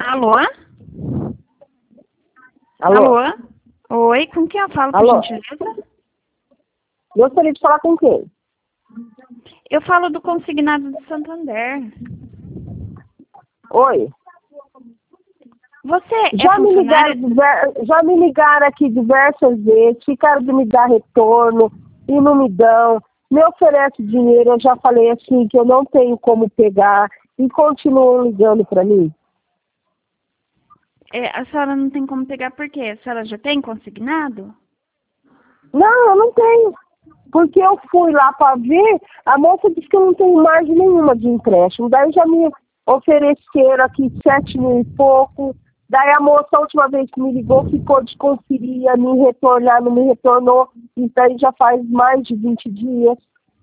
Alô? Alô? Alô? Oi, com quem eu falo, por Alô? gentileza? Gostaria de falar com quem? Eu falo do consignado do Santander. Oi. Você é funcionário? Já me ligaram aqui diversas vezes, ficaram de me dar retorno e não me dão. Me oferece dinheiro, eu já falei assim que eu não tenho como pegar e continuam ligando para mim. A senhora não tem como pegar por quê? A senhora já tem consignado? Não, eu não tenho. Porque eu fui lá para ver, a moça disse que eu não tenho margem nenhuma de empréstimo. Daí já me ofereceram aqui 7 mil e pouco. Daí a moça, a última vez que me ligou, ficou de conferir, ia me retornar, não me retornou. Isso daí já faz mais de 20 dias.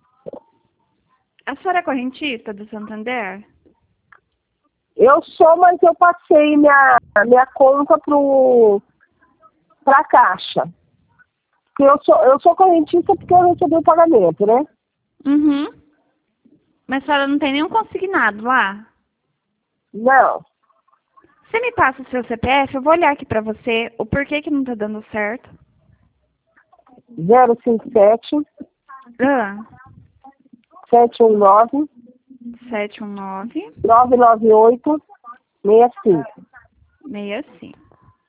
A senhora é correntista do Santander? Eu sou, mas eu passei minha conta para a Caixa. Eu sou correntista porque eu recebi o pagamento, né? Uhum. Mas a senhora não tem nenhum consignado lá? Não. Você me passa o seu CPF, eu vou olhar aqui pra você o porquê que não tá dando certo. 057 Ah, 719 719 998 65. 65.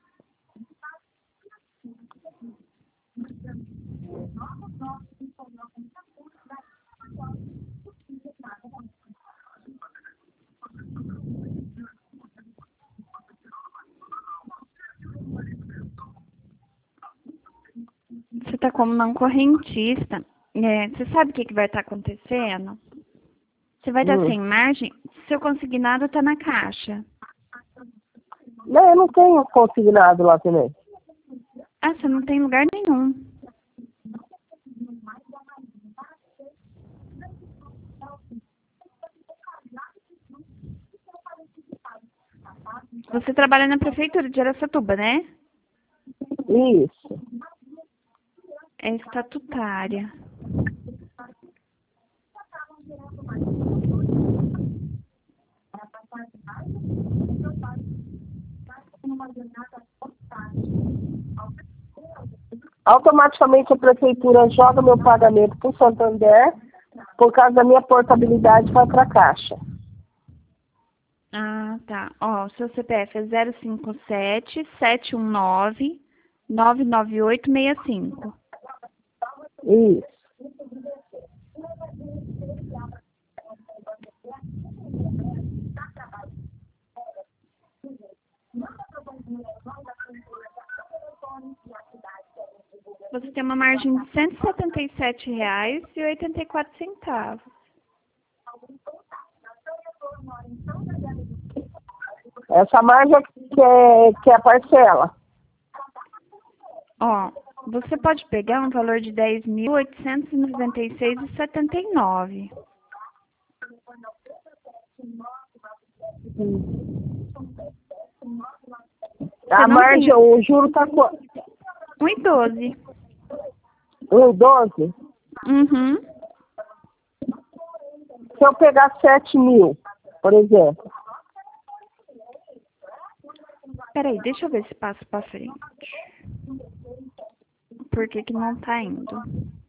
Você tá como não correntista. Você sabe o que vai estar acontecendo? Você vai estar sem margem, seu consignado tá na caixa. Não, eu não tenho consignado lá também. Ah, você não tem lugar nenhum. Você trabalha na prefeitura de Araçatuba, né? Isso. É estatutária. Automaticamente a prefeitura joga meu pagamento para o Santander, por causa da minha portabilidade vai para a Caixa. Ah, tá. Ó, o seu CPF é 057 719 99865. Isso. Você tem uma margem de R$ 177,84. Essa margem que é a parcela. Ó, você pode pegar um valor de 10.896,79. A margem, o juro está quanto? 1,12. 1,12? Uhum. Se eu pegar 7 mil, por exemplo. Peraí, deixa eu ver se passo pra frente. Por que que não tá indo?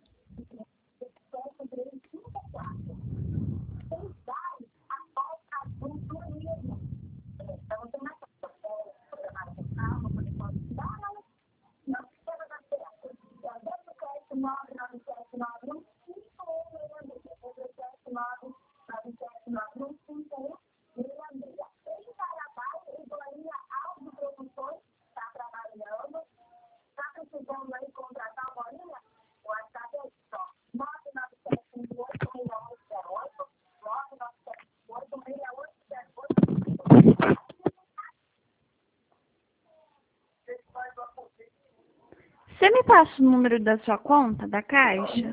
Você me passa o número da sua conta, da Caixa?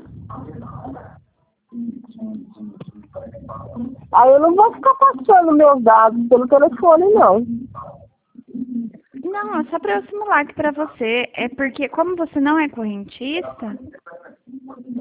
Aí eu não vou ficar passando meus dados pelo telefone, não. Não, é só para eu simular aqui para você. É porque, como você não é correntista,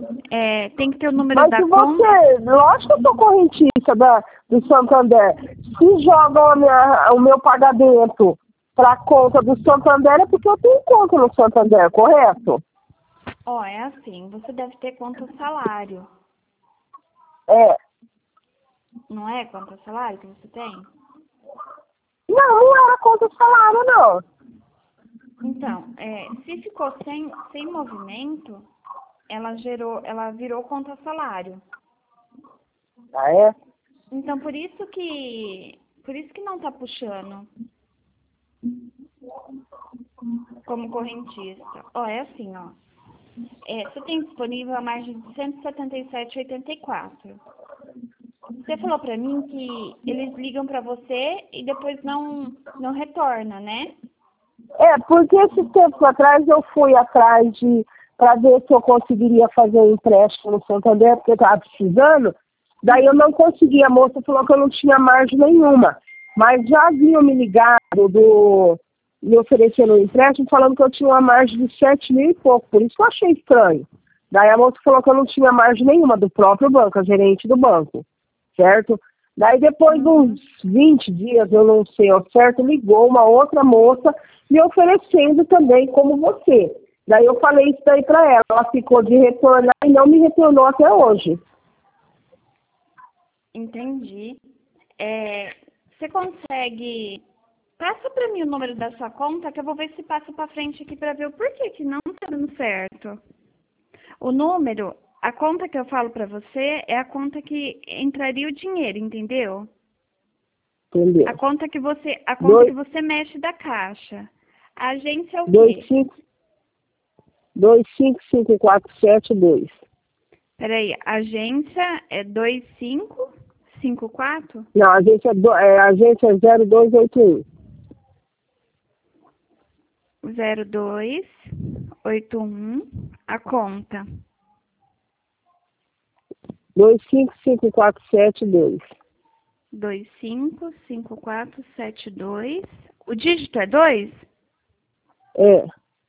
tem que ter o número Mas da se conta. você, lógico que eu sou correntista do Santander. se jogam o meu pagamento para a conta do Santander é porque eu tenho conta no Santander, correto? Ó, é assim, você deve ter conta salário. É. Não é conta salário que você tem? Não era conta de salário, não. Então, se ficou sem movimento, ela virou conta salário. Ah, é? Então, por isso que não tá puxando como correntista. Ó, é assim, ó. Você tem disponível a margem de 177,84. Você falou pra mim que eles ligam pra você e depois não retorna, né? Porque esses tempos atrás eu fui atrás para ver se eu conseguiria fazer um empréstimo no Santander, porque eu estava precisando. Daí eu não consegui. A moça falou que eu não tinha margem nenhuma. Mas já haviam me ligado me oferecendo um empréstimo, falando que eu tinha uma margem de 7 mil e pouco. Por isso que eu achei estranho. Daí a moça falou que eu não tinha margem nenhuma do próprio banco, a gerente do banco. Certo? Daí depois de uns 20 dias, eu não sei ao certo, ligou uma outra moça me oferecendo também como você. Daí eu falei isso daí para ela. Ela ficou de retornar e não me retornou até hoje. Entendi. Você consegue... Passa para mim o número da sua conta, que eu vou ver se passa para frente aqui para ver o porquê que não tá dando certo. O número, a conta que eu falo para você é a conta que entraria o dinheiro, entendeu? Entendeu? A conta que você mexe da caixa. A agência é o quê? 2554772. Peraí, a agência é 2554? Não, a agência é 0281. 0281, a conta. 2554772. 255472. O dígito é 2? É.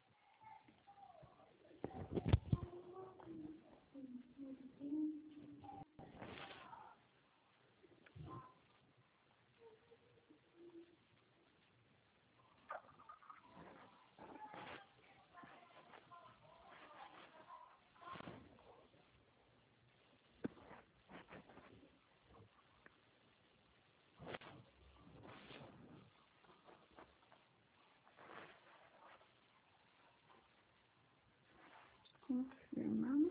Confirmando.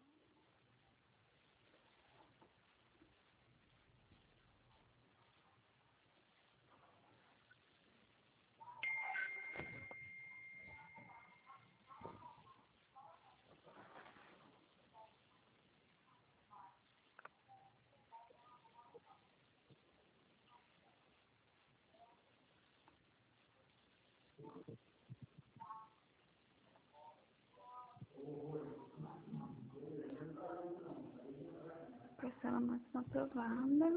Parcela máxima aprovada.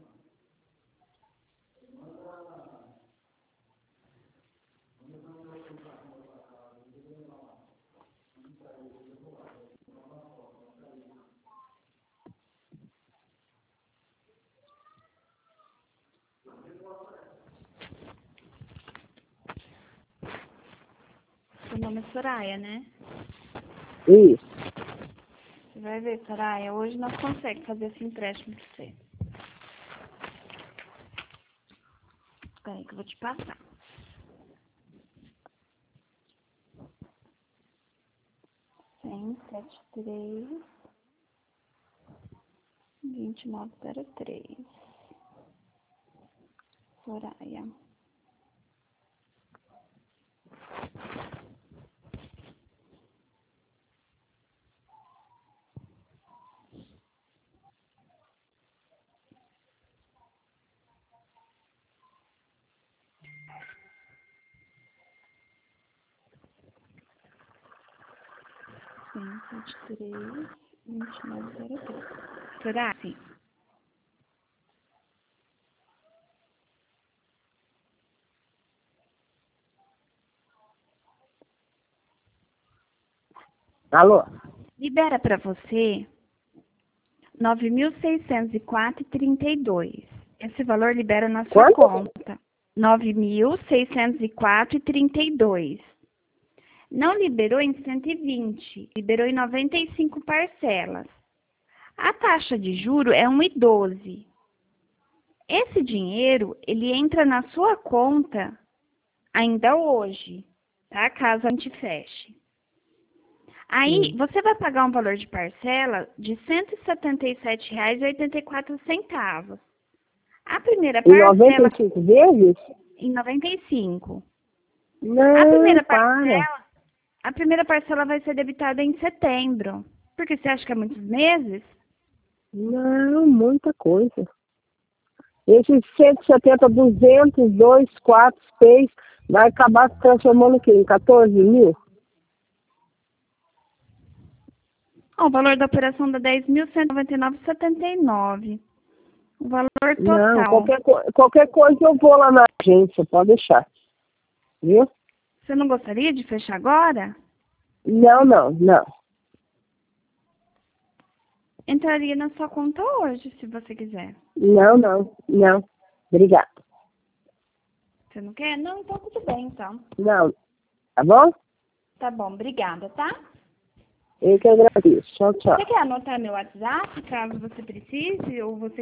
Seu nome é Soraya, né? Isso. Você vai ver, Soraya, hoje nós conseguimos fazer esse empréstimo pra você. Espera aí que eu vou te passar. 173 2903. Soraya. Sete três 2903. Soraya, sim. Alô? Libera para você 9.604,32. Esse valor libera na sua Quanto? conta. R$ 9.604,32. Não liberou em 120, liberou em 95 parcelas. A taxa de juro é 1,12. Esse dinheiro, ele entra na sua conta ainda hoje, tá? Caso a gente feche. Aí, você vai pagar um valor de parcela de R$ 177,84. A primeira Em parcela 95 vezes? em 95. Não, A primeira parcela vai ser debitada em setembro. Porque você acha que é muitos meses? Não, muita coisa. Esses 170, 200, 2, 4, 6, vai acabar se transformando o quê? Em 14 mil? O valor da operação dá R$ 10.199,79. O valor Não, total. qualquer coisa eu vou lá na agência, pode deixar. Viu? Você não gostaria de fechar agora? Não. Entraria na sua conta hoje, se você quiser. Não. Obrigada. Você não quer? Não, então tudo bem, então. Não. Tá bom? Tá bom, obrigada, tá? Eu que agradeço. Tchau. Você quer anotar meu WhatsApp, caso você precise, ou você